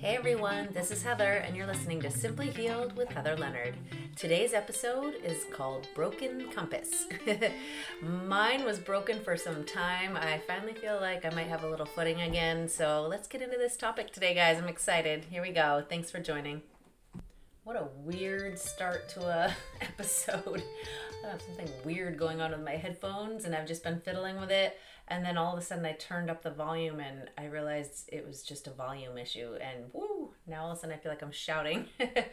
Hey everyone, this is Heather, and you're listening to Simply Healed with Heather Leonard. Today's episode is called Broken Compass. Mine was broken for some time. I finally feel like I might have a little footing again, so let's get into this topic today, guys. I'm excited. Here we go. Thanks for joining. What a weird start to a episode. I have something weird going on with my headphones, and I've just been fiddling with it. And then all of a sudden I turned up the volume and I realized it was just a volume issue. And woo, now all of a sudden I feel like I'm shouting.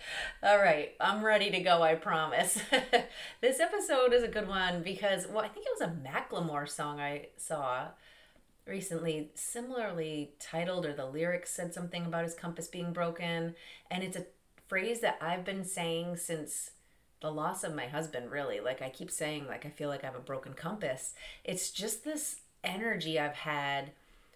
All right, I'm ready to go, I promise. This episode is a good one because, I think it was a Macklemore song I saw recently, similarly titled, or the lyrics said something about his compass being broken. And it's a phrase that I've been saying since the loss of my husband, really. Like, I keep saying, like, I feel like I have a broken compass. It's just this energy I've had.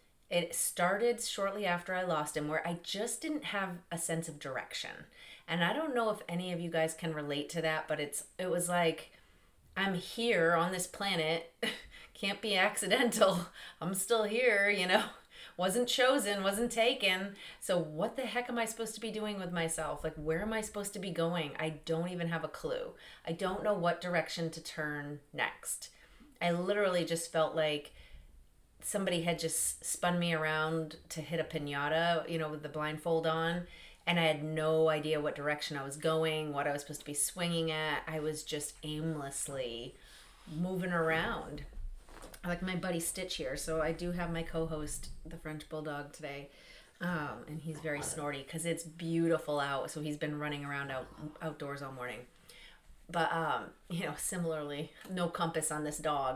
It started shortly after I lost him, where I just didn't have a sense of direction. And I don't know if any of you guys can relate to that, but it was like, I'm here on this planet. Can't be accidental. I'm still here, wasn't chosen, wasn't taken. So what the heck am I supposed to be doing with myself? Like, where am I supposed to be going? I don't even have a clue. I don't know what direction to turn next. I literally just felt like somebody had just spun me around to hit a piñata, with the blindfold on. And I had no idea what direction I was going, what I was supposed to be swinging at. I was just aimlessly moving around. I like my buddy Stitch here. So I do have my co-host, the French Bulldog, today. And he's very snorty because it's beautiful out. So he's been running around outdoors all morning. But, similarly, no compass on this dog.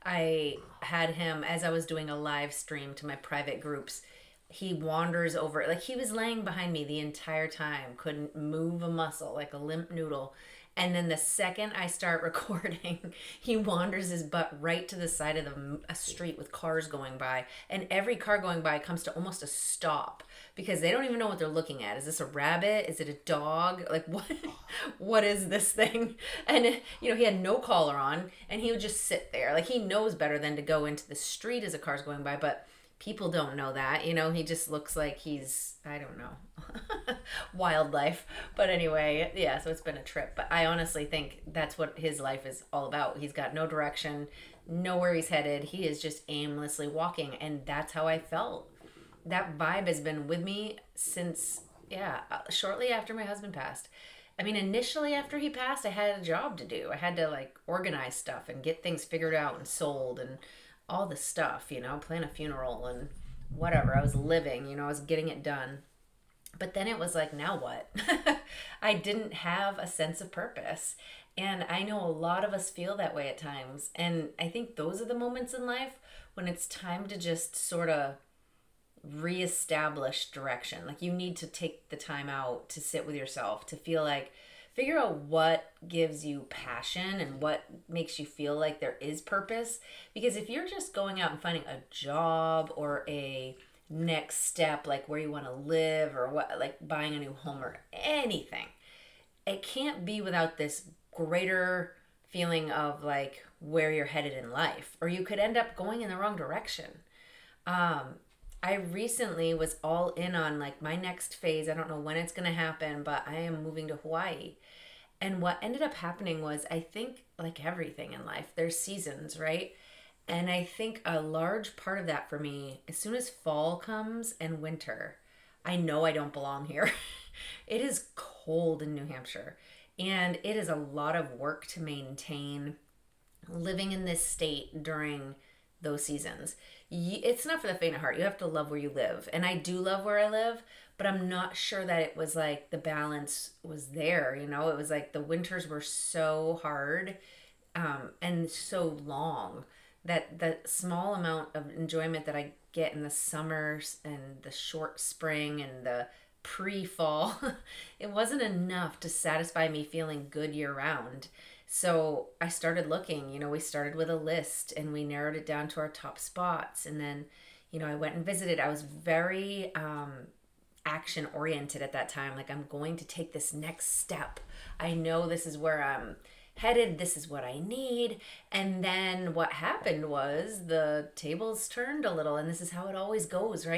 I had him, as I was doing a live stream to my private groups, he wanders over, like he was laying behind me the entire time, couldn't move a muscle, like a limp noodle. And then the second I start recording, he wanders his butt right to the side of a street with cars going by. And every car going by comes to almost a stop because they don't even know what they're looking at. Is this a rabbit? Is it a dog? Like, what is this thing? And, he had no collar on and he would just sit there. Like, he knows better than to go into the street as a car's going by, but people don't know that, he just looks like he's, I don't know, wildlife. But anyway, yeah, so it's been a trip. But I honestly think that's what his life is all about. He's got no direction, nowhere he's headed. He is just aimlessly walking. And that's how I felt. That vibe has been with me since, shortly after my husband passed. I mean, initially after he passed, I had a job to do. I had to organize stuff and get things figured out and sold and all the stuff, plan a funeral and whatever. I was living, I was getting it done. But then it was like, now what? I didn't have a sense of purpose. And I know a lot of us feel that way at times. And I think those are the moments in life when it's time to just sort of reestablish direction. Like, you need to take the time out to sit with yourself, to figure out what gives you passion and what makes you feel like there is purpose. Because if you're just going out and finding a job or a next step, like where you want to live or what, like buying a new home or anything, it can't be without this greater feeling of like where you're headed in life, or you could end up going in the wrong direction. I recently was all in on like my next phase. I don't know when it's going to happen, but I am moving to Hawaii. And what ended up happening was, I think like everything in life, there's seasons, right? And I think a large part of that for me, as soon as fall comes and winter, I know I don't belong here. It is cold in New Hampshire, and it is a lot of work to maintain living in this state during those seasons. It's not for the faint of heart. You have to love where you live. And I do love where I live, but I'm not sure that it was like the balance was there. It was like the winters were so hard and so long that the small amount of enjoyment that I get in the summers and the short spring and the pre-fall, it wasn't enough to satisfy me feeling good year round. So I started looking, we started with a list and we narrowed it down to our top spots. And then, I went and visited. I was very action oriented at that time. Like, I'm going to take this next step. I know this is where I'm headed. This is what I need. And then what happened was the tables turned a little, and this is how it always goes, right?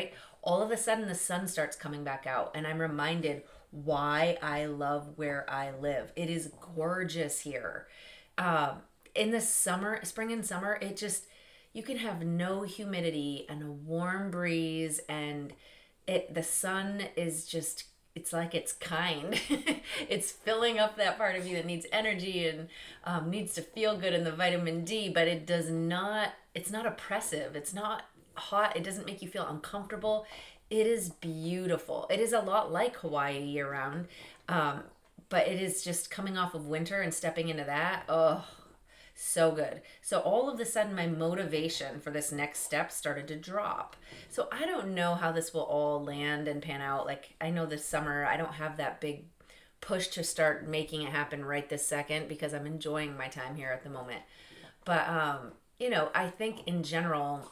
all of a sudden the sun starts coming back out, and I'm reminded why I love where I live. It is gorgeous here. In the summer, spring and summer, you can have no humidity and a warm breeze, and the sun is just, it's like it's kind. It's filling up that part of you that needs energy and needs to feel good in the vitamin D, but it's not oppressive. It's not hot. It doesn't make you feel uncomfortable. It is beautiful. It is a lot like Hawaii year round, but it is just coming off of winter and stepping into that. Oh, so good. So all of a sudden my motivation for this next step started to drop. So I don't know how this will all land and pan out. Like, I know this summer I don't have that big push to start making it happen right this second because I'm enjoying my time here at the moment. But I think in general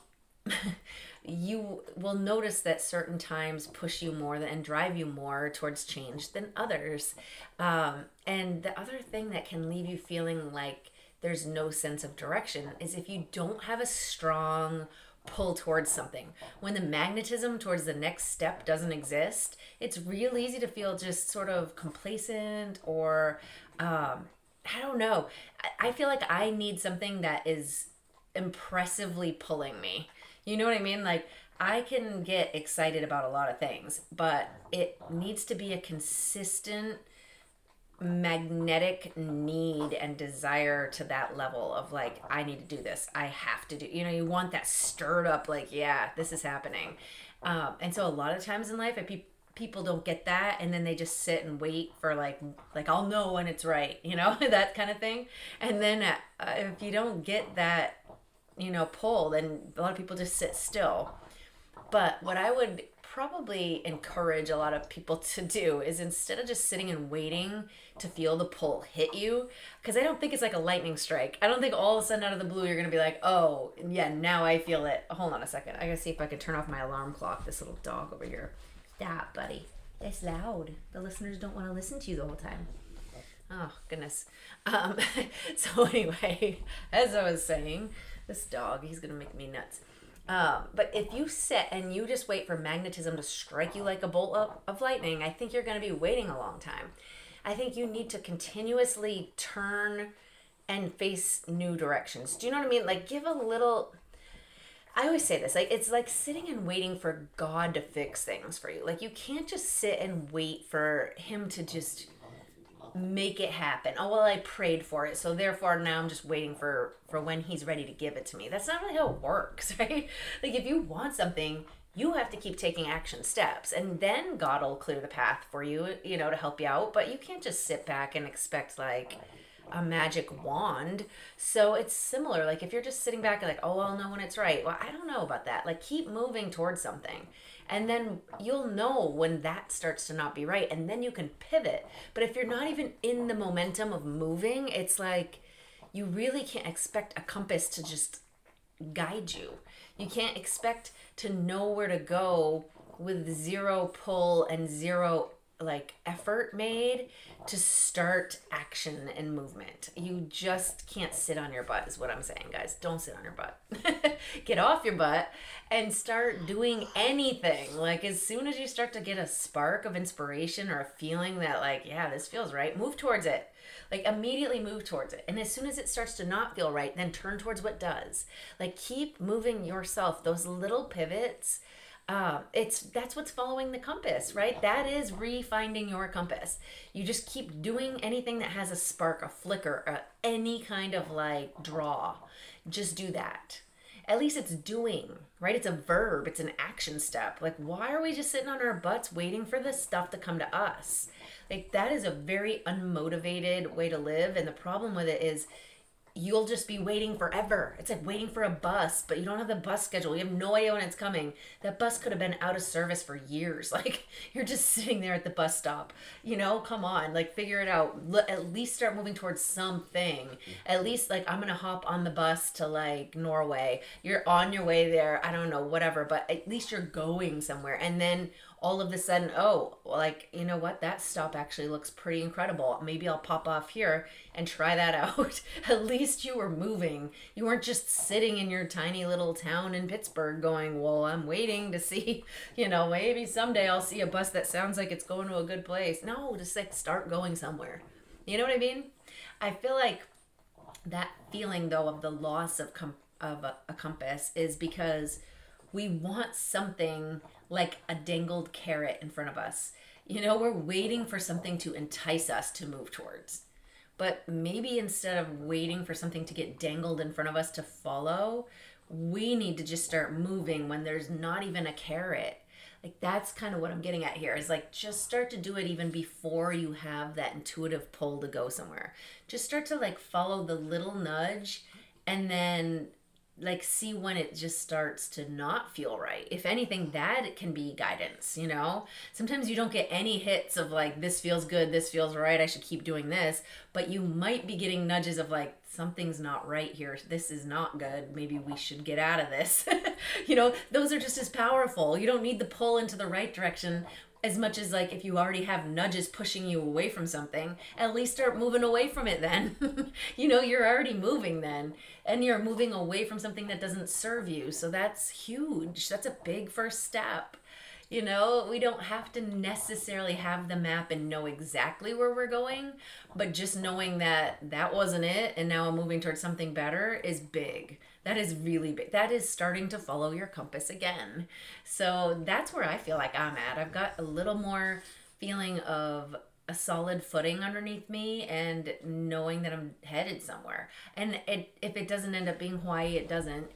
you will notice that certain times push you more and drive you more towards change than others. And the other thing that can leave you feeling like there's no sense of direction is if you don't have a strong pull towards something. When the magnetism towards the next step doesn't exist, it's real easy to feel just sort of complacent or I don't know. I feel like I need something that is impressively pulling me. You know what I mean? Like, I can get excited about a lot of things, but it needs to be a consistent magnetic need and desire to that level of like, I need to do this. I have to do, you want that stirred up, like, yeah, this is happening. And so a lot of times in life, people don't get that. And then they just sit and wait for like, I'll know when it's right, that kind of thing. And then if you don't get that, pull, then a lot of people just sit still. But what I would probably encourage a lot of people to do is, instead of just sitting and waiting to feel the pull hit you, because I don't think it's like a lightning strike. I don't think all of a sudden out of the blue you're going to be like, oh, yeah, now I feel it. Hold on a second. I got to see if I can turn off my alarm clock. This little dog over here. Stop, buddy. That's loud. The listeners don't want to listen to you the whole time. Oh, goodness. So anyway, as I was saying, this dog, he's going to make me nuts. But if you sit and you just wait for magnetism to strike you like a bolt of lightning, I think you're going to be waiting a long time. I think you need to continuously turn and face new directions. Do you know what I mean? Like, give a little... I always say this, like, it's like sitting and waiting for God to fix things for you. Like, you can't just sit and wait for him to just make it happen. Oh, well, I prayed for it, so therefore now I'm just waiting for when he's ready to give it to me. That's not really how it works, right? Like, if you want something, you have to keep taking action steps, and then God will clear the path for you, to help you out. But you can't just sit back and expect like a magic wand. So it's similar. Like, if you're just sitting back and like, oh, I'll know when it's right. Well, I don't know about that. Like, keep moving towards something. And then you'll know when that starts to not be right. And then you can pivot. But if you're not even in the momentum of moving, it's like you really can't expect a compass to just guide you. You can't expect to know where to go with zero pull and zero effort made to start action and movement. You just can't sit on your butt is what I'm saying, guys. Don't sit on your butt. Get off your butt and start doing anything. Like, as soon as you start to get a spark of inspiration or a feeling that like, yeah, this feels right, move towards it. Like, immediately move towards it. And as soon as it starts to not feel right, then turn towards what does. Like, keep moving yourself. Those little pivots, that's what's following the compass, right? That is refinding your compass. You just keep doing anything that has a spark, a flicker, any kind of like draw. Just do that. At least it's doing, right? It's a verb. It's an action step. Like, why are we just sitting on our butts waiting for this stuff to come to us? Like, that is a very unmotivated way to live. And the problem with it is you'll just be waiting forever. It's like waiting for a bus, but you don't have the bus schedule. You have no idea when it's coming. That bus could have been out of service for years. Like, you're just sitting there at the bus stop. Come on, like, figure it out. At least start moving towards something. At least, like, I'm going to hop on the bus to, like, Norway. You're on your way there. I don't know, whatever, but at least you're going somewhere. And then all of a sudden, oh, like, you know what, that stop actually looks pretty incredible. Maybe I'll pop off here and try that out. At least you were moving. You weren't just sitting in your tiny little town in Pittsburgh going, well, I'm waiting to see, maybe someday I'll see a bus that sounds like it's going to a good place. No, just like start going somewhere. You know what I mean? I feel like that feeling though of the loss of a compass is because we want something like a dangled carrot in front of us. We're waiting for something to entice us to move towards. But maybe instead of waiting for something to get dangled in front of us to follow, we need to just start moving when there's not even a carrot. Like that's kind of what I'm getting at here is like just start to do it even before you have that intuitive pull to go somewhere. Just start to like follow the little nudge and then like see when it just starts to not feel right. If anything, that can be guidance. Sometimes you don't get any hits of like, this feels good, this feels right, I should keep doing this, but you might be getting nudges of like, something's not right here, this is not good, maybe we should get out of this. Those are just as powerful. You don't need the pull into the right direction as much as like if you already have nudges pushing you away from something, at least start moving away from it then. You're already moving then, and you're moving away from something that doesn't serve you. So that's huge. That's a big first step. We don't have to necessarily have the map and know exactly where we're going, but just knowing that that wasn't it and now I'm moving towards something better is big. That is really big. That is starting to follow your compass again. So that's where I feel like I'm at. I've got a little more feeling of a solid footing underneath me and knowing that I'm headed somewhere. And if it doesn't end up being Hawaii, it doesn't.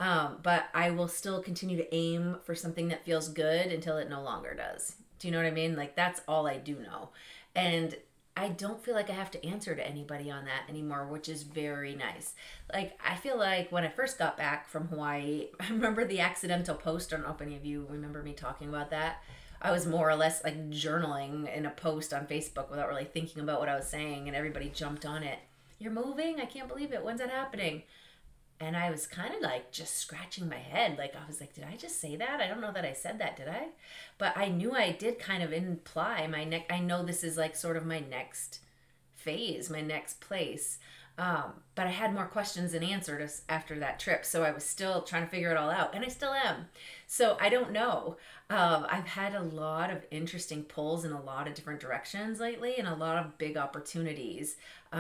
But I will still continue to aim for something that feels good until it no longer does. Do you know what I mean? Like that's all I do know. And I don't feel like I have to answer to anybody on that anymore, which is very nice. Like, I feel like when I first got back from Hawaii, I remember the accidental post. I don't know if any of you remember me talking about that. I was more or less like journaling in a post on Facebook without really thinking about what I was saying, and everybody jumped on it. You're moving? I can't believe it. When's that happening? And I was kind of like just scratching my head. Like, I was like, did I just say that? I don't know that I said that, did I? But I knew I did kind of imply I know this is like sort of my next phase, my next place. But I had more questions than answers after that trip. So I was still trying to figure it all out. And I still am. So I don't know. I've had a lot of interesting pulls in a lot of different directions lately and a lot of big opportunities.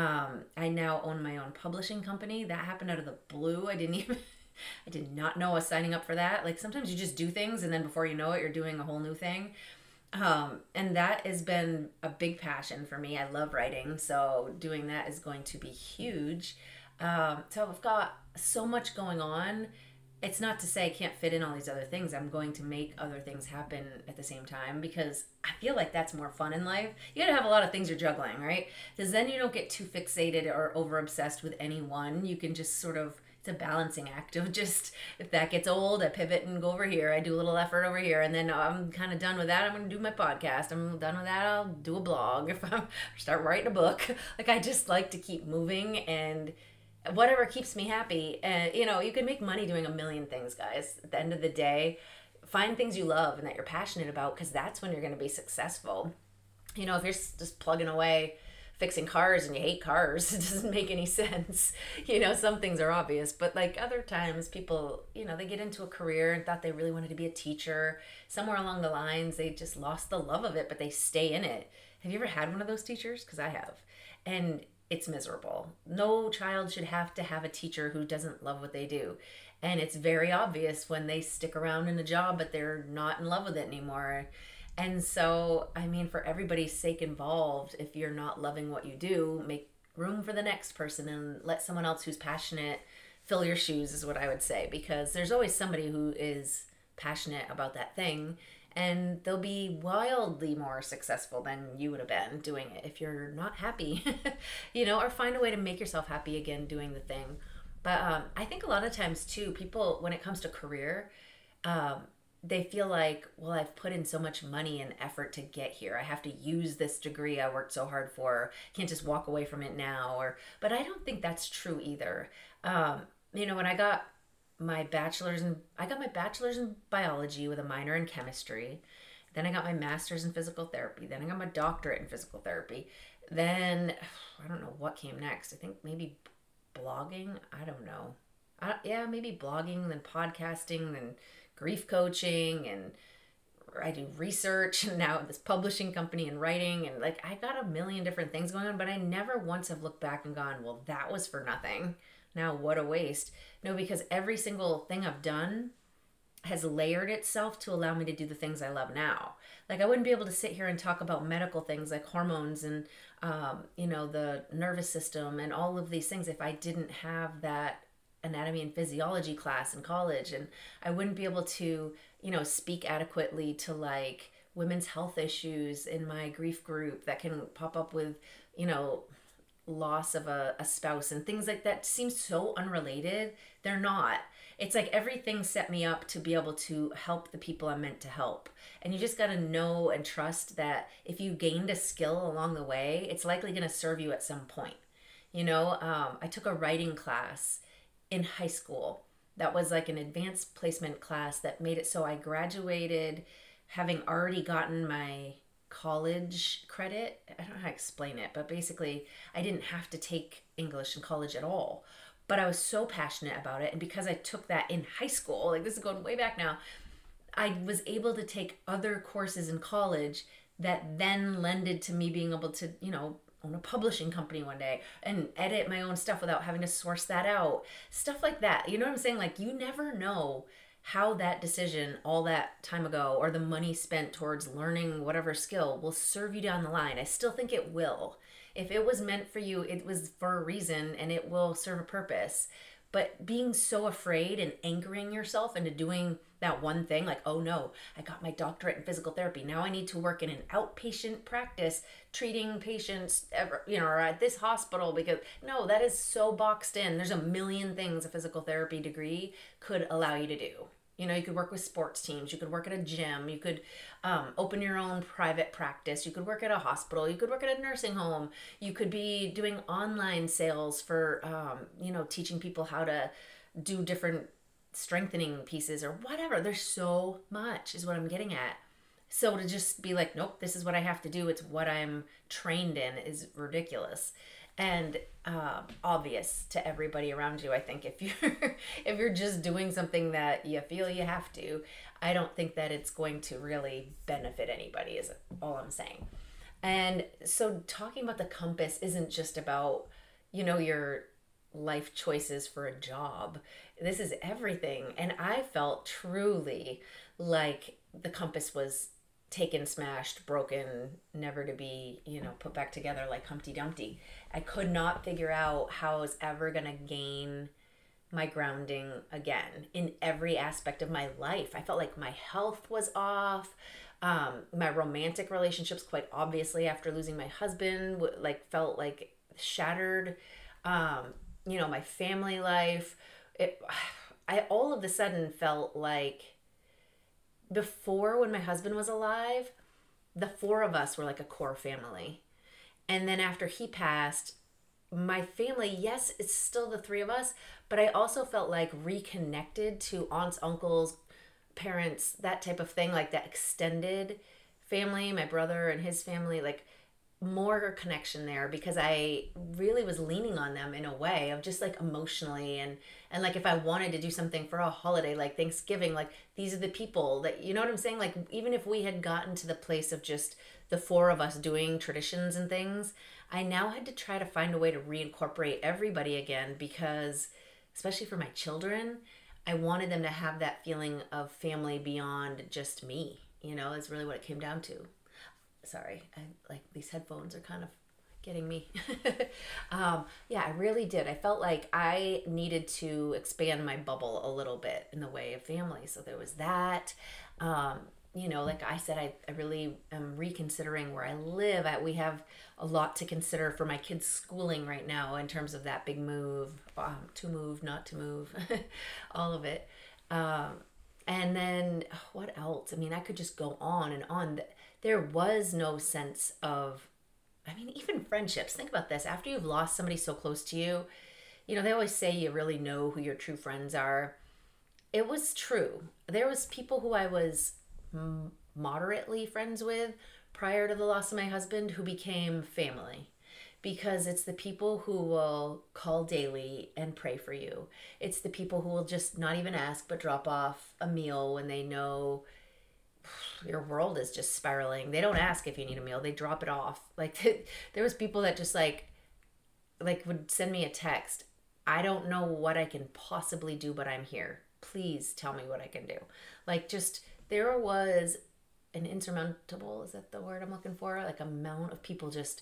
I now own my own publishing company. That happened out of the blue. I did not know I was signing up for that. Like sometimes you just do things and then before you know it, you're doing a whole new thing. And that has been a big passion for me. I love writing, so doing that is going to be huge. So I've got so much going on. It's not to say I can't fit in all these other things. I'm going to make other things happen at the same time because I feel like that's more fun in life. You gotta have a lot of things you're juggling, right? Because then you don't get too fixated or over obsessed with any one. You can just sort of, it's a balancing act of just, if that gets old, I pivot and go over here. I do a little effort over here, and then I'm kind of done with that. I'm going to do my podcast. I'm done with that. I'll do a blog. If I'm start writing a book, like I just like to keep moving and whatever keeps me happy. And you can make money doing a million things, guys. At the end of the day, find things you love and that you're passionate about, because that's when you're going to be successful. If you're just plugging away fixing cars and you hate cars, it doesn't make any sense. Some things are obvious, but like other times people, they get into a career and thought they really wanted to be a teacher. Somewhere along the lines, they just lost the love of it, but they stay in it. Have you ever had one of those teachers? Because I have. And it's miserable. No child should have to have a teacher who doesn't love what they do. And it's very obvious when they stick around in a job, but they're not in love with it anymore. And so, for everybody's sake involved, if you're not loving what you do, make room for the next person and let someone else who's passionate fill your shoes is what I would say, because there's always somebody who is passionate about that thing and they'll be wildly more successful than you would have been doing it if you're not happy, or find a way to make yourself happy again doing the thing. But I think a lot of times too, people, when it comes to career, they feel like, well, I've put in so much money and effort to get here. I have to use this degree I worked so hard for. Can't just walk away from it now. But I don't think that's true either. When I got my bachelor's in biology with a minor in chemistry. Then I got my master's in physical therapy. Then I got my doctorate in physical therapy. Then I don't know what came next. I think maybe blogging. I don't know. Yeah, maybe blogging, then podcasting, then grief coaching, and I do research, and now this publishing company and writing, and like I got a million different things going on, but I never once have looked back and gone, well, that was for nothing. Now what a waste. No, because every single thing I've done has layered itself to allow me to do the things I love now. Like I wouldn't be able to sit here and talk about medical things like hormones and the nervous system and all of these things if I didn't have that anatomy and physiology class in college, and I wouldn't be able to speak adequately to like women's health issues in my grief group that can pop up with loss of a spouse and things like that. Seem so unrelated. They're not. It's like everything set me up to be able to help the people I'm meant to help. And you just got to know and trust that if you gained a skill along the way, it's likely going to serve you at some point. I took a writing class in high school. That was like an advanced placement class that made it so I graduated having already gotten my college credit. I don't know how to explain it, but basically I didn't have to take English in college at all. But I was so passionate about it. And because I took that in high school, like this is going way back now, I was able to take other courses in college that then lended to me being able to, own a publishing company one day and edit my own stuff without having to source that out. Stuff like that. You know what I'm saying? Like you never know how that decision all that time ago or the money spent towards learning whatever skill will serve you down the line. I still think it will. If it was meant for you, it was for a reason and it will serve a purpose. But being so afraid and anchoring yourself into doing that one thing, like, oh no, I got my doctorate in physical therapy. Now I need to work in an outpatient practice treating patients, or at this hospital, because no, that is so boxed in. There's a million things a physical therapy degree could allow you to do. You could work with sports teams. You could work at a gym. You could open your own private practice. You could work at a hospital. You could work at a nursing home. You could be doing online sales for, teaching people how to do different strengthening pieces or whatever. There's so much is what I'm getting at. So to just be like, nope, this is what I have to do. It's what I'm trained in is ridiculous. And obvious to everybody around you. I think if you're just doing something that you feel you have to, I don't think that it's going to really benefit anybody, is all I'm saying. And so talking about the compass isn't just about your life choices for a job. This is everything. And I felt truly like the compass was taken, smashed, broken, never to be, put back together like Humpty Dumpty. I could not figure out how I was ever going to gain my grounding again in every aspect of my life. I felt like my health was off. My romantic relationships, quite obviously, after losing my husband, felt like shattered. My family life. I all of a sudden felt like before, when my husband was alive, the four of us were like a core family. And then after he passed, my family, yes, it's still the three of us, but I also felt like reconnected to aunts, uncles, parents, that type of thing, like that extended family, my brother and his family, like more connection there, because I really was leaning on them in a way of just like emotionally and like if I wanted to do something for a holiday like Thanksgiving, like these are the people that, you know what I'm saying? Like even if we had gotten to the place of just the four of us doing traditions and things, I now had to try to find a way to reincorporate everybody again, because especially for my children, I wanted them to have that feeling of family beyond just me, is really what it came down to. Sorry, these headphones are kind of getting me. Yeah, I really did. I felt like I needed to expand my bubble a little bit in the way of family. So there was that. Like I said, I really am reconsidering where I live. We have a lot to consider for my kids' schooling right now in terms of that big move, to move, not to move, all of it. And then what else? I mean, I could just go on and on. There was no sense of, even friendships. Think about this. After you've lost somebody so close to you, they always say you really know who your true friends are. It was true. There was people who I was moderately friends with prior to the loss of my husband who became family, because it's the people who will call daily and pray for you. It's the people who will just not even ask but drop off a meal when they know your world is just spiraling. They don't ask if you need a meal, they drop it off. Like there was people that just like would send me a text. I don't know what I can possibly do, but I'm here. Please tell me what I can do. Like, just there was an insurmountable, is that the word I'm looking for? Like, amount of people just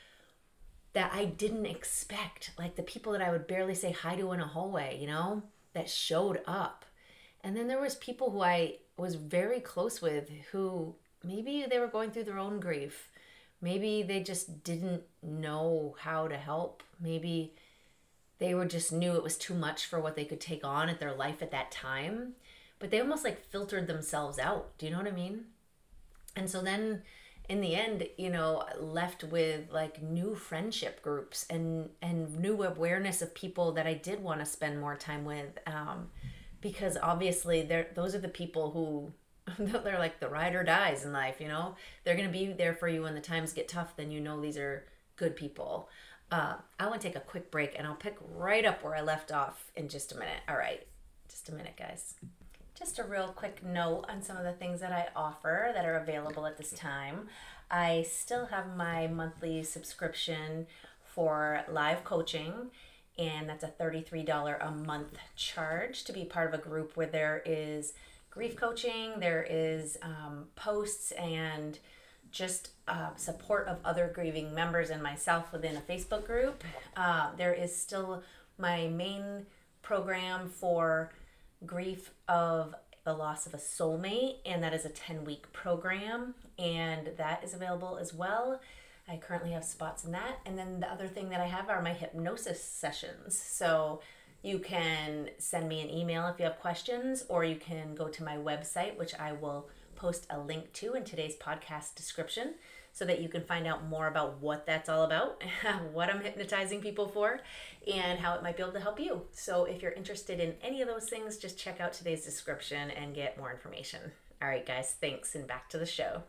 that I didn't expect. Like the people that I would barely say hi to in a hallway, you know, that showed up. And then there was people who I was very close with who maybe they were going through their own grief. Maybe they just didn't know how to help. Maybe they were just knew it was too much for what they could take on at their life at that time. But they almost like filtered themselves out. Do you know what I mean? And so then in the end, you know, left with like new friendship groups and new awareness of people that I did want to spend more time with. Because obviously those are the people who they're like the ride or dies in life, you know. They're going to be there for you when the times get tough. Then you know these are good people. I want to take a quick break and I'll pick right up where I left off in just a minute. All right, just a minute, guys. Just a real quick note on some of the things that I offer that are available at this time. I still have my monthly subscription for live coaching, and that's a $33 a month charge to be part of a group where there is grief coaching, there is posts and just support of other grieving members and myself within a Facebook group. There is still my main program for grief of the loss of a soulmate, and that is a 10-week program, and that is available as well. I currently have spots in that. And then the other thing that I have are my hypnosis sessions. So you can send me an email if you have questions, or you can go to my website, which I will post a link to in today's podcast description, so that you can find out more about what that's all about, what I'm hypnotizing people for, and how it might be able to help you. So if you're interested in any of those things, just check out today's description and get more information. All right, guys, thanks, and back to the show.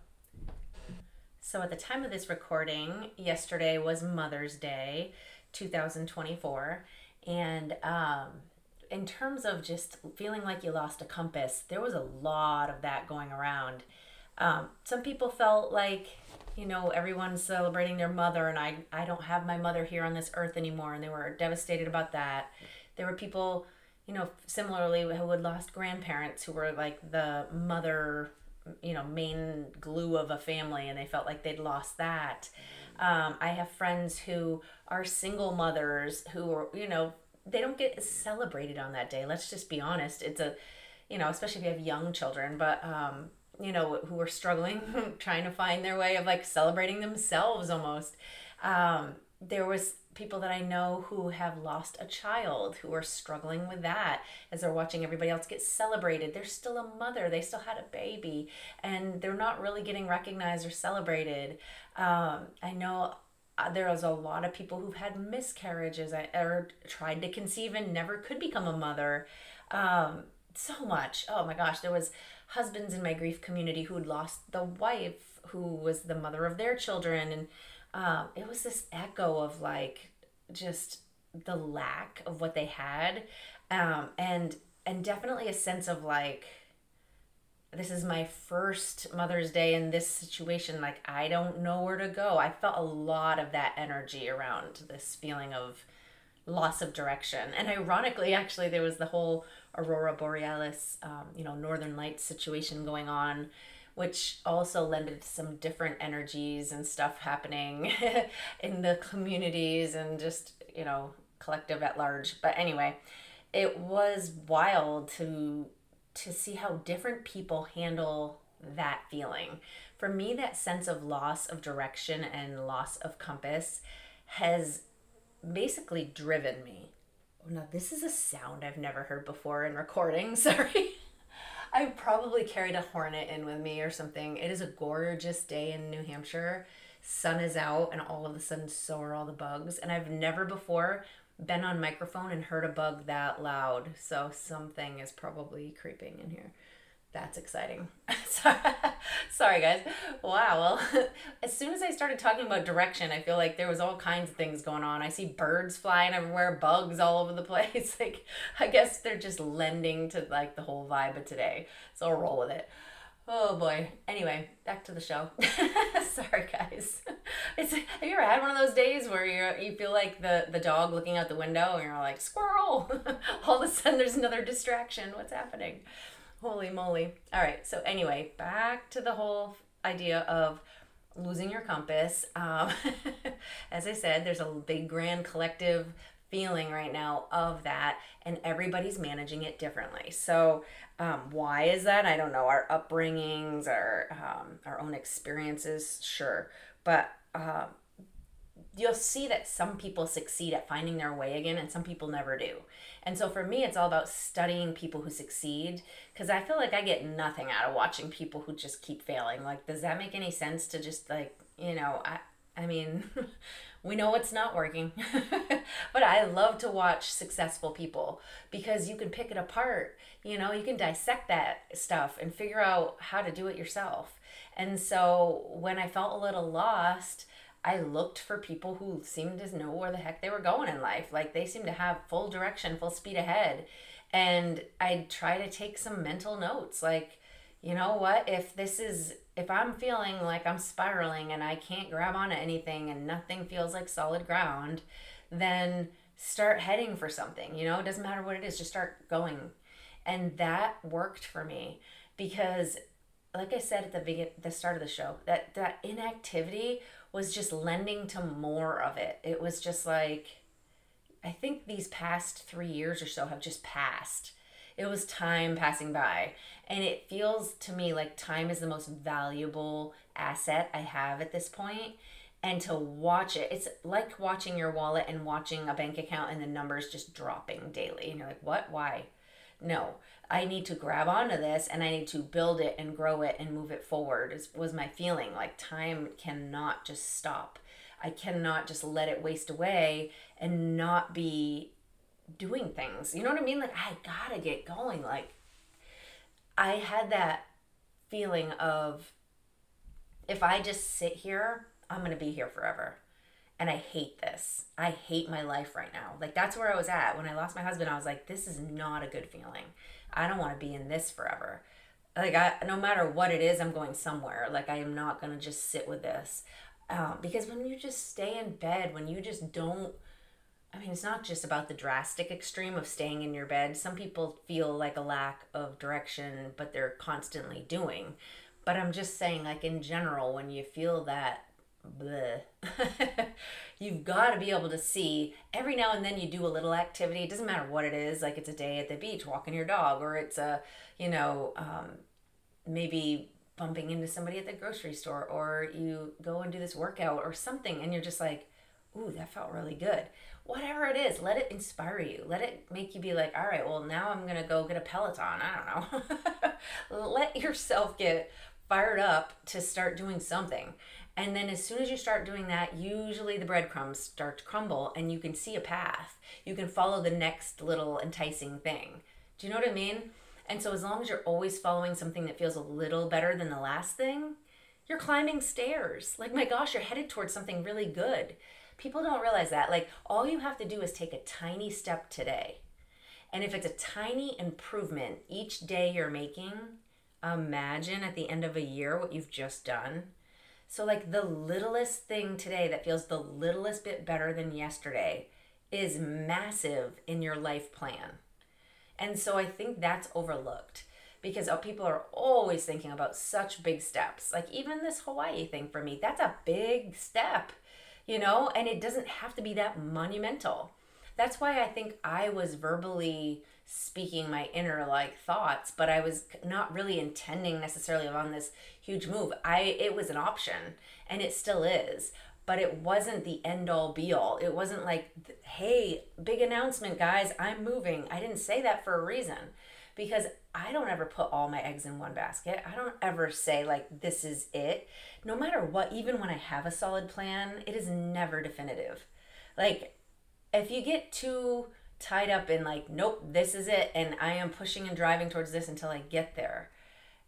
So at the time of this recording, yesterday was Mother's Day, 2024, and in terms of just feeling like you lost a compass, there was a lot of that going around. Some people felt like, you know, everyone's celebrating their mother, and I don't have my mother here on this earth anymore, and they were devastated about that. There were people, you know, similarly who had lost grandparents who were like the mother, you know, main glue of a family, and they felt like they'd lost that. I have friends who are single mothers who are, you know, they don't get celebrated on that day. Let's just be honest. It's a, you know, especially if you have young children, but, you know, who are struggling, trying to find their way of like celebrating themselves almost. There was people that I know who have lost a child who are struggling with that as they're watching everybody else get celebrated. They're still a mother. They still had a baby, and they're not really getting recognized or celebrated. I know there was a lot of people who've had miscarriages or tried to conceive and never could become a mother. So much. Oh my gosh. There was husbands in my grief community who'd lost the wife who was the mother of their children. And it was this echo of like just the lack of what they had. And definitely a sense of like, this is my first Mother's Day in this situation. Like, I don't know where to go. I felt a lot of that energy around this feeling of loss of direction. And ironically, actually, there was the whole Aurora Borealis, you know, Northern Lights situation going on, which also lended to some different energies and stuff happening in the communities and just, you know, collective at large. But anyway, it was wild to see how different people handle that feeling. For me, that sense of loss of direction and loss of compass has basically driven me. Oh, now this is a sound I've never heard before in recording. Sorry. I probably carried a hornet in with me or something. It is a gorgeous day in New Hampshire. Sun is out, and all of a sudden so are all the bugs. And I've never before been on microphone and heard a bug that loud. So something is probably creeping in here. That's exciting. Sorry, guys. Wow. Well, as soon as I started talking about direction, I feel like there was all kinds of things going on. I see birds flying everywhere, bugs all over the place. Like, I guess they're just lending to like the whole vibe of today. So I'll roll with it. Oh boy. Anyway, back to the show. Sorry, guys. Have you ever had one of those days where you feel like the dog looking out the window and you're like, squirrel? All of a sudden there's another distraction. What's happening? Holy moly. All right. So anyway, back to the whole idea of losing your compass. As I said, there's a big grand collective feeling right now of that, and everybody's managing it differently. So why is that? I don't know. Our upbringings, our own experiences, sure. But you'll see that some people succeed at finding their way again and some people never do. And so for me, it's all about studying people who succeed, because I feel like I get nothing out of watching people who just keep failing. Like, does that make any sense to just like, I mean, we know it's not working, but I love to watch successful people because you can pick it apart. You can dissect that stuff and figure out how to do it yourself. And so when I felt a little lost, I looked for people who seemed to know where the heck they were going in life. Like, they seemed to have full direction, full speed ahead. And I'd try to take some mental notes. Like, you know what, if I'm feeling like I'm spiraling and I can't grab onto anything and nothing feels like solid ground, then start heading for something. It doesn't matter what it is, just start going. And that worked for me because, like I said at the start of the show, that inactivity was just lending to more of it. It was just like, I think these past 3 years or so have just passed. It was time passing by. And it feels to me like time is the most valuable asset I have at this point. And to watch it, it's like watching your wallet and watching a bank account and the numbers just dropping daily. And you're like, what? Why? No, I need to grab onto this and I need to build it and grow it and move it forward, was my feeling. Like, time cannot just stop. I cannot just let it waste away and not be doing things. You know what I mean? Like, I gotta get going. Like, I had that feeling of, if I just sit here, I'm gonna be here forever. And I hate this. I hate my life right now. Like, that's where I was at. When I lost my husband, I was like, this is not a good feeling. I don't want to be in this forever. Like, no matter what it is, I'm going somewhere. Like, I am not going to just sit with this. Because when you just stay in bed, when you just don't, it's not just about the drastic extreme of staying in your bed. Some people feel like a lack of direction, but they're constantly doing. But I'm just saying, like, in general, when you feel that, bleh. You've got to be able to see every now and then you do a little activity. It doesn't matter what it is. Like, it's a day at the beach walking your dog, or it's maybe bumping into somebody at the grocery store, or you go and do this workout or something and you're just like, ooh, that felt really good. Whatever it is, let it inspire you. Let it make you be like, all right, well, now I'm going to go get a Peloton. I don't know. Let yourself get fired up to start doing something. And then as soon as you start doing that, usually the breadcrumbs start to crumble and you can see a path. You can follow the next little enticing thing. Do you know what I mean? And so as long as you're always following something that feels a little better than the last thing, you're climbing stairs. Like, my gosh, you're headed towards something really good. People don't realize that. Like, all you have to do is take a tiny step today. And if it's a tiny improvement each day you're making, imagine at the end of a year what you've just done. So, like, the littlest thing today that feels the littlest bit better than yesterday is massive in your life plan. And so I think that's overlooked because people are always thinking about such big steps. Like, even this Hawaii thing for me, that's a big step, and it doesn't have to be that monumental. That's why I think I was verbally speaking my inner thoughts, but I was not really intending necessarily on this huge move. It was an option, and it still is, but it wasn't the end all be all. It wasn't like, hey, big announcement, guys, I'm moving. I didn't say that for a reason, because I don't ever put all my eggs in one basket. I don't ever say this is it. No matter what, even when I have a solid plan, it is never definitive. If you get too tied up in nope, this is it, and I am pushing and driving towards this until I get there,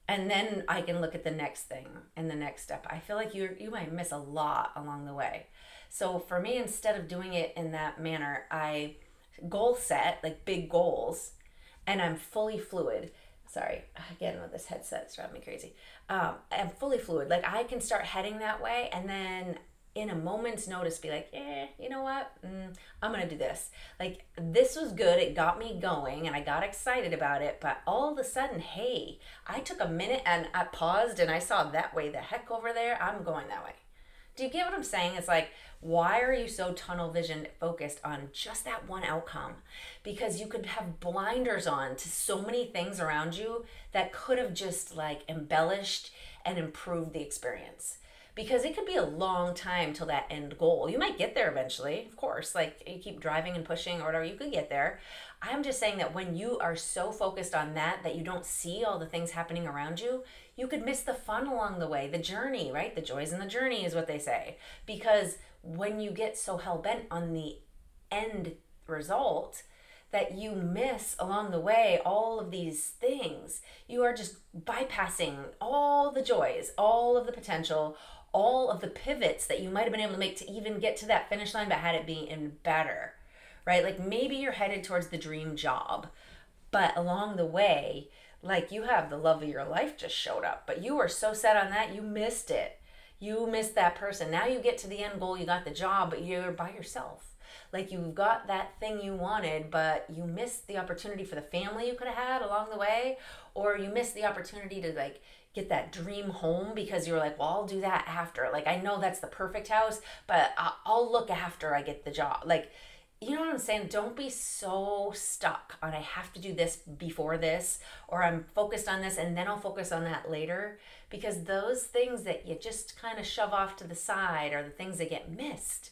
And then I can look at the next thing and the next step. I feel like you might miss a lot along the way. So for me, instead of doing it in that manner, I goal set, like big goals, and I'm fully fluid. Sorry, again with this headset, it's driving me crazy. I'm fully fluid. Like I can start heading that way, and then in a moment's notice be like, you know what? I'm going to do this. Like this was good. It got me going and I got excited about it. But all of a sudden, hey, I took a minute and I paused and I saw that way the heck over there. I'm going that way. Do you get what I'm saying? It's like, why are you so tunnel vision focused on just that one outcome? Because you could have blinders on to so many things around you that could have just like embellished and improved the experience. Because it could be a long time till that end goal. You might get there eventually, of course. Like you keep driving and pushing or whatever, you could get there. I'm just saying that when you are so focused on that you don't see all the things happening around you, you could miss the fun along the way, the journey, right? The joys in the journey is what they say. Because when you get so hell-bent on the end result that you miss along the way all of these things, you are just bypassing all the joys, all of the potential, all of the pivots that you might have been able to make to even get to that finish line, but had it been in better, right? Like maybe you're headed towards the dream job, but along the way, like you have the love of your life just showed up, but you were so set on that, you missed it. You missed that person. Now you get to the end goal, you got the job, but you're by yourself. Like you've got that thing you wanted, but you missed the opportunity for the family you could have had along the way, or you missed the opportunity to like get that dream home because you were like, well, I'll do that after. Like, I know that's the perfect house, but I'll look after I get the job. Like, you know what I'm saying? Don't be so stuck on I have to do this before this, or I'm focused on this and then I'll focus on that later, because those things that you just kind of shove off to the side are the things that get missed.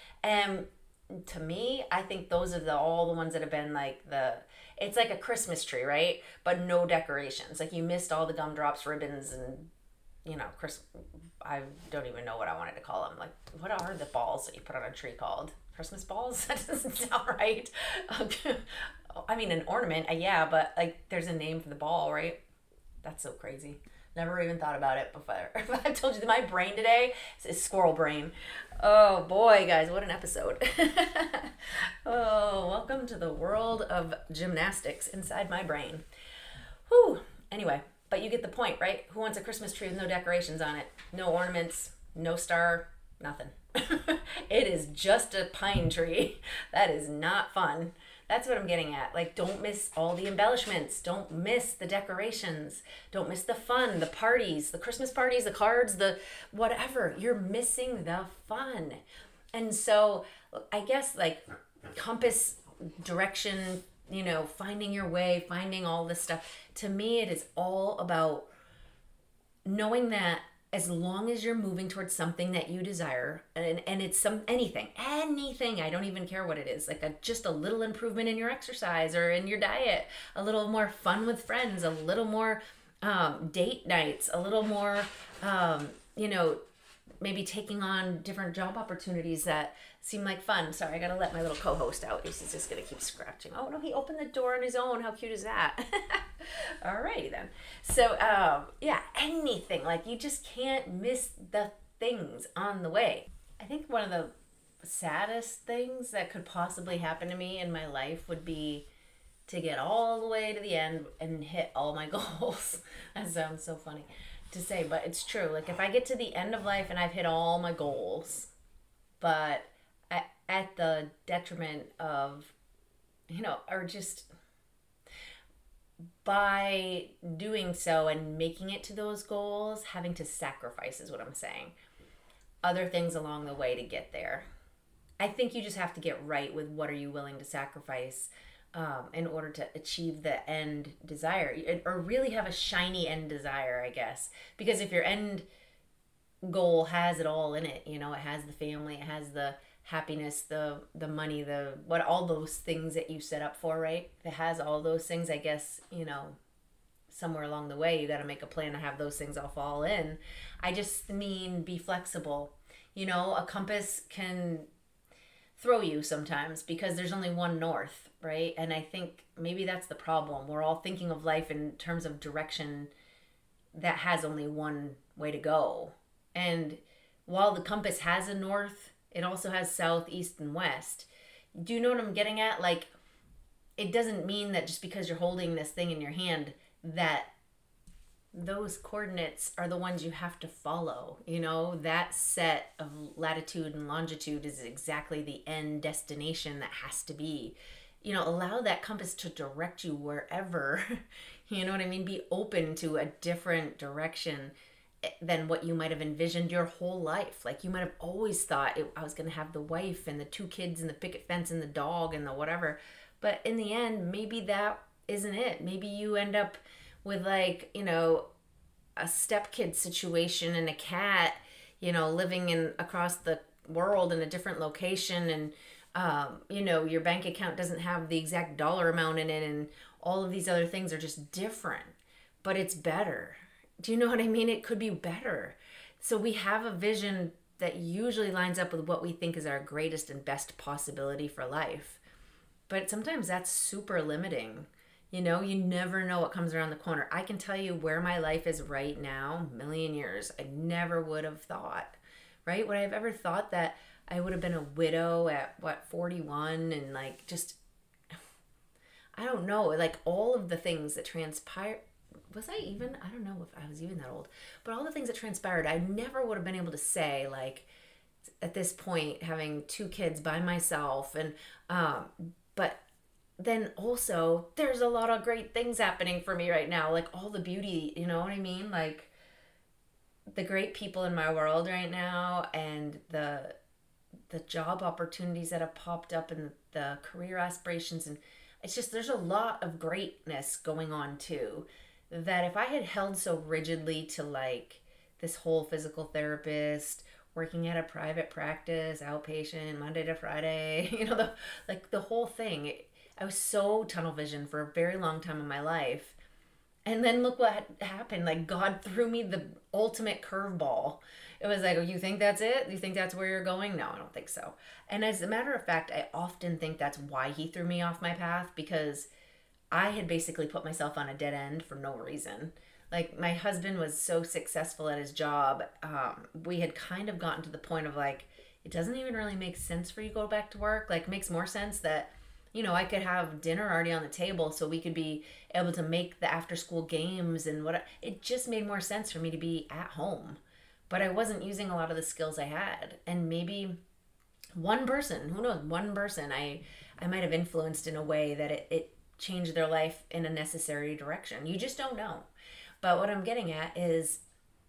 And to me, I think those are all the ones that have been like it's like a Christmas tree, right? But no decorations. Like you missed all the gumdrops, ribbons, and I don't even know what I wanted to call them. Like, what are the balls that you put on a tree called? Christmas balls? That doesn't sound right. I mean, an ornament, yeah, but like there's a name for the ball, right? That's so crazy. Never even thought about it before. I told you that my brain today is squirrel brain. Oh boy, guys, what an episode. Oh, welcome to the world of gymnastics inside my brain. Whew. Anyway, but you get the point, right? Who wants a Christmas tree with no decorations on it? No ornaments, no star, nothing. It is just a pine tree. That is not fun. That's what I'm getting at. Like, don't miss all the embellishments. Don't miss the decorations. Don't miss the fun, the parties, the Christmas parties, the cards, the whatever. You're missing the fun. And so I guess like compass, direction, finding your way, finding all this stuff. To me, it is all about knowing that as long as you're moving towards something that you desire, and it's anything, I don't even care what it is, like just a little improvement in your exercise or in your diet, a little more fun with friends, a little more date nights, a little more, maybe taking on different job opportunities that seem like fun. Sorry, I gotta let my little co-host out. He's just gonna keep scratching. Oh no, he opened the door on his own. How cute is that? Alrighty then. So anything, like you just can't miss the things on the way. I think one of the saddest things that could possibly happen to me in my life would be to get all the way to the end and hit all my goals. That sounds so funny to say, but it's true. Like if I get to the end of life and I've hit all my goals, but at the detriment of, or just by doing so and making it to those goals, having to sacrifice is what I'm saying. Other things along the way to get there. I think you just have to get right with what are you willing to sacrifice in order to achieve the end desire, or really have a shiny end desire, I guess. Because if your end goal has it all in it, it has the family, it has the happiness, the money, all those things that you set up for, right? If it has all those things, I guess, somewhere along the way, you got to make a plan to have those things all fall in. I just mean be flexible. A compass can throw you sometimes because there's only one north, right? And I think maybe that's the problem. We're all thinking of life in terms of direction that has only one way to go. And while the compass has a north, it also has south, east, and west. Do you know what I'm getting at? Like, it doesn't mean that just because you're holding this thing in your hand that those coordinates are the ones you have to follow. You know, that set of latitude and longitude is exactly the end destination that has to be. You know, allow that compass to direct you wherever. You know what I mean? Be open to a different direction than what you might have envisioned your whole life. Like, you might have always thought I was going to have the wife and the 2 kids and the picket fence and the dog and the whatever. But in the end, maybe that isn't it. Maybe you end up with, like, you know, a stepkid situation and a cat, you know, living in across the world in a different location, and you know, your bank account doesn't have the exact dollar amount in it, and all of these other things are just different, but it's better. Do you know what I mean? It could be better. So we have a vision that usually lines up with what we think is our greatest and best possibility for life. But sometimes that's super limiting. You know, you never know what comes around the corner. I can tell you where my life is right now, million years. I never would have thought, right? Would I have ever thought that I would have been a widow at, 41, and like, just, I don't know, like all of the things that transpired. I don't know if I was even that old, but all the things that transpired, I never would have been able to say, like, at this point, having 2 kids by myself. And, but then also there's a lot of great things happening for me right now, like all the beauty, you know what I mean? Like, the great people in my world right now, and the job opportunities that have popped up, and the career aspirations. And it's just, there's a lot of greatness going on too, that if I had held so rigidly to, like, this whole physical therapist, working at a private practice, outpatient, Monday to Friday, you know, the whole thing, I was so tunnel vision for a very long time in my life. And then look what happened. Like, God threw me the ultimate curveball. It was like, oh, you think that's it? You think that's where you're going? No, I don't think so. And as a matter of fact, I often think that's why he threw me off my path, because I had basically put myself on a dead end for no reason. Like, my husband was so successful at his job. We had kind of gotten to the point of, like, it doesn't even really make sense for you to go back to work. Like, it makes more sense that, you know, I could have dinner already on the table so we could be able to make the after school games and what. It just made more sense for me to be at home. But I wasn't using a lot of the skills I had. And maybe one person, who knows, one person I might have influenced in a way that it changed their life in a necessary direction. You just don't know. But what I'm getting at is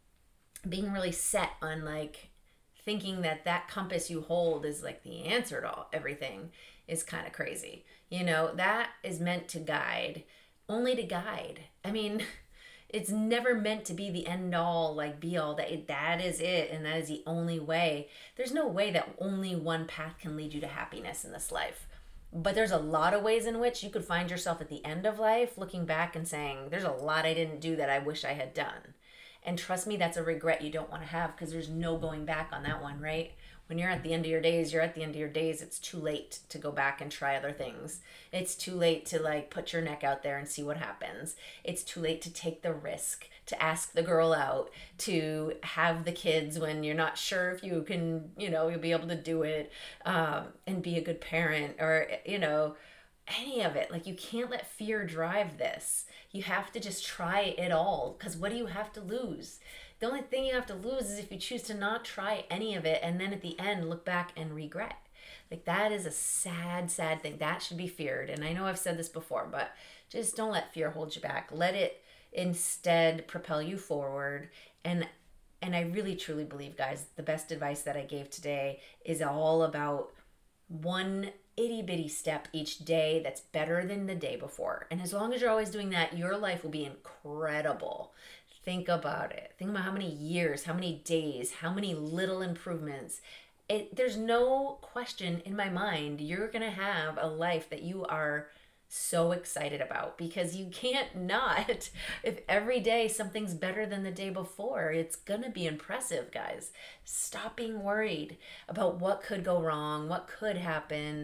being really set on, like, thinking that compass you hold is like the answer to everything is kind of crazy. You know, that is meant to guide, only to guide. I mean, it's never meant to be the end all, like, be all, that is it, and that is the only way. There's no way that only one path can lead you to happiness in this life. But there's a lot of ways in which you could find yourself at the end of life looking back and saying, there's a lot I didn't do that I wish I had done. And trust me, that's a regret you don't want to have, because there's no going back on that one, right? When you're at the end of your days, you're at the end of your days. It's too late to go back and try other things. It's too late to, like, put your neck out there and see what happens. It's too late to take the risk, to ask the girl out, to have the kids when you're not sure if you can, you know, you'll be able to do it, and be a good parent, or, you know, any of it. Like, you can't let fear drive this. You have to just try it all, because what do you have to lose? The only thing you have to lose is if you choose to not try any of it, and then at the end look back and regret. Like, that is a sad, sad thing. That should be feared. And I know I've said this before, but just don't let fear hold you back. Let it instead propel you forward. And I really truly believe, guys, the best advice that I gave today is all about one itty bitty step each day that's better than the day before. And as long as you're always doing that, your life will be incredible. Think about it. Think about how many years, how many days, how many little improvements. There's no question in my mind you're going to have a life that you are so excited about, because you can't not. If every day something's better than the day before, it's going to be impressive, guys. Stop being worried about what could go wrong, what could happen.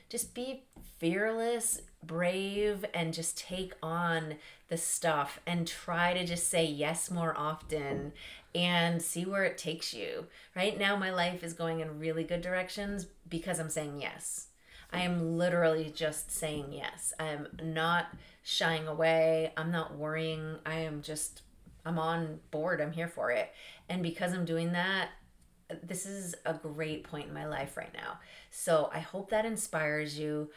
just be fearless, brave, and just take on the stuff and try to just say yes more often and see where it takes you. Right now, my life is going in really good directions because I'm saying yes. I am literally just saying yes. I am not shying away. I'm not worrying. I'm on board. I'm here for it. And because I'm doing that, this is a great point in my life right now. So I hope that inspires you.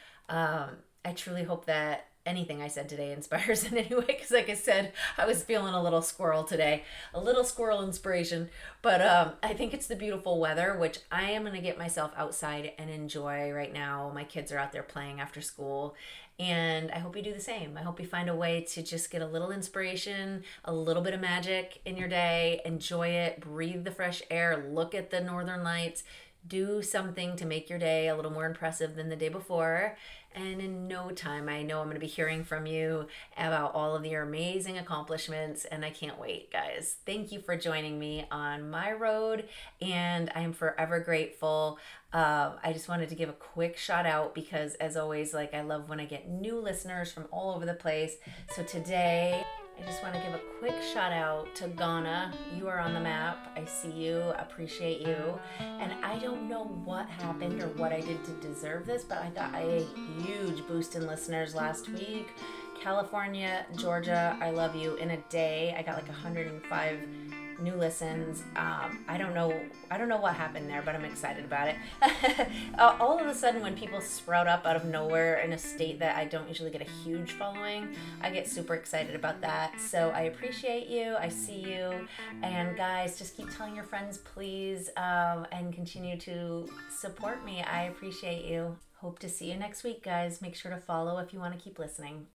I truly hope that anything I said today inspires in any way, because like I said, I was feeling a little squirrel today, a little squirrel inspiration. But I think it's the beautiful weather, which I am going to get myself outside and enjoy right now. My kids are out there playing after school, and I hope you do the same. I hope you find a way to just get a little inspiration, a little bit of magic in your day, enjoy it, breathe the fresh air, look at the northern lights, do something to make your day a little more impressive than the day before. And in no time, I know I'm going to be hearing from you about all of your amazing accomplishments, and I can't wait, guys. Thank you for joining me on my road, and I am forever grateful. I just wanted to give a quick shout out because, as always, like, I love when I get new listeners from all over the place. So today, I just want to give a quick shout out to Ghana. You are on the map. I see you, appreciate you. And I don't know what happened or what I did to deserve this, but I got a huge boost in listeners last week. California, Georgia, I love you. In a day, I got like 105 new listens. I don't know what happened there, but I'm excited about it. All of a sudden, when people sprout up out of nowhere in a state that I don't usually get a huge following, I get super excited about that. So I appreciate you. I see you. And guys, just keep telling your friends, please, and continue to support me. I appreciate you. Hope to see you next week, guys. Make sure to follow if you want to keep listening.